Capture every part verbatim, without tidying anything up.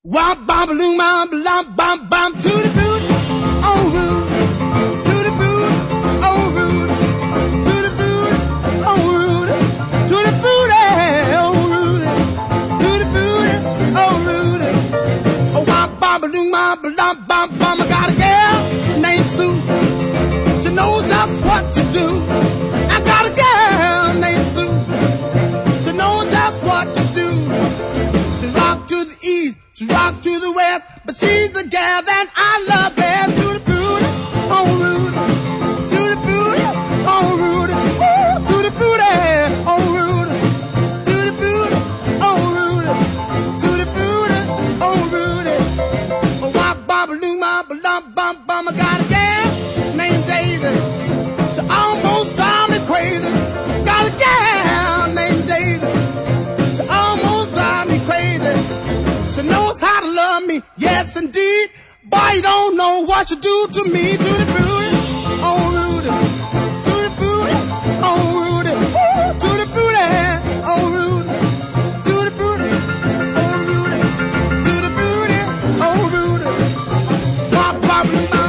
Wop bam balloon bam bam bam bam to the boot, oh Rude, to the boot, oh Rude, to the boot, oh Rude, to the boot, oh Rude, to the boot, oh Rude. Oh wop bam balloon bam bam bam bam. I got a girl named Sue. She knows just what to do. I got a girl named Sue. She knows just what to do. She rock to the east. She rock to the west, but she's the gal that I love best. To the booty, oh Rude, to the booty, oh Rude, to the booty, oh Rude, to the booty, oh Rude, to the booty, oh Rude. Oh wop bop balloon bop bum bum bum. I got a gal named Daisy. She almost drives me crazy. Got a gal named Daisy. She almost drives me crazy. She knows how to love me, yes indeed. Boy, you don't know what she do to me. To the booty, oh Rudy, to the booty, oh Rudy, to the booty, oh Rudy, to the booty, oh Rudy, to the booty, oh Rudy. Bop, bop, bop.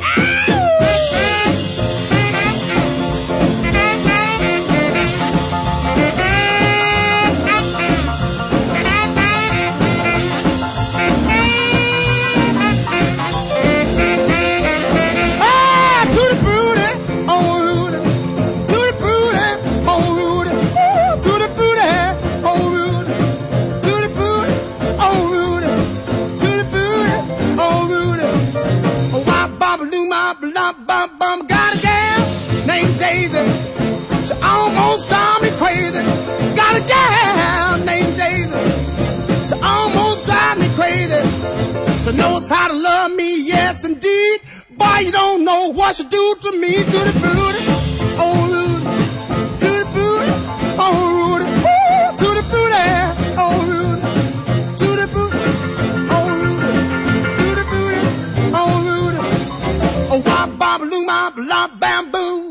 Bum, bum, bum. Got a gal named Daisy. She almost drives me crazy. Got a gal named Daisy. She almost drives me crazy. She knows how to love me, yes indeed. Boy, you don't know what she do to me. To the booty, oh Rudy, to the booty, oh Rudy, to the booty, oh Rudy, to the booty, oh Rudy, to the booty, oh Rudy. Oh, wop, bop, balloon, bop, bam, boom.